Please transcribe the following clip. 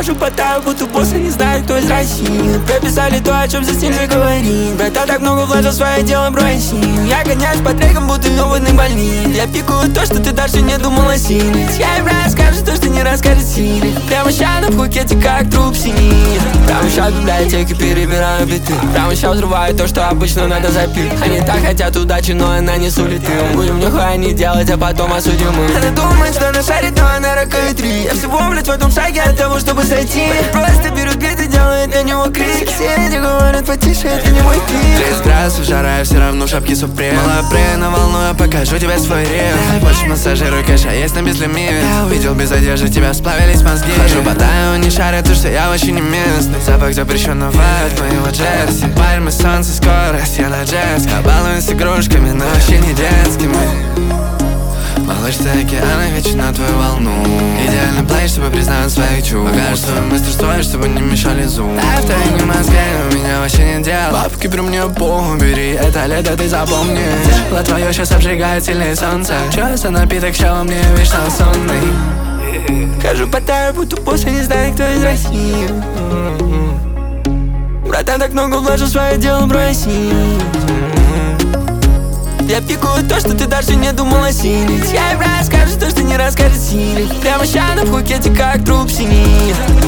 Хожу по таю, будто босса, не знаю, кто из России. Прописали то, о чем здесь нельзя говорить. Братан так много вложил в свое дело, брось. Я гоняюсь по трекам, будто новый больниц. Я пикую то, что ты даже не думала силить. Я им расскажу то, что не расскажет Сири. Прямо ща на Пхукете, как труп синий. Прямо ща в библиотеке перебираю биты. Прямо ща взрываю то, что обычно надо запить. Они так хотят удачи, но она не сулит им. Будем нихуя не делать, а потом осудим их. Она думает, что она шарит, но она ракает 3. Я всего, блядь, в этом шаге от того, чтобы сойти. Просто берут бит и делают на него крик. Все эти говорят потише, это не мой пик. 30 градусов жара, я все равно в шапке супрем. Малопре на волну, я покажу тебе свой рев. Больше массажируй кэш, а есть на безлимит. Я увидел без одежды, тебя сплавились мозги. Хожу по таю, не шарят то, что я вообще не местный. Запах запрещенного от моего джерси. Пальмы, солнце, скорость, я на джетс. Балуюсь игрушками, но вообще не детскими. Малыш, ты океана, хочу на твою волну. Идеальный плей, чтобы признать своих чувств. Покажешь свое мастерство, чтобы не мешали зум. А в твоем мозге у меня вообще нет дела. Бабки при мне убери, это лето ты запомни. Тело твое сейчас обжигает сильное солнце. Чё за напиток, ща во мне вечно сонный. Хожу по таю, будто босса, не знаю, кто из России. Братан так много вложил в свое дело, брось. Я пикую то, что ты даже не думала силить. Я им расскажу то, что не расскажет Сири. Прямо ща на Пхукете, как труп синий.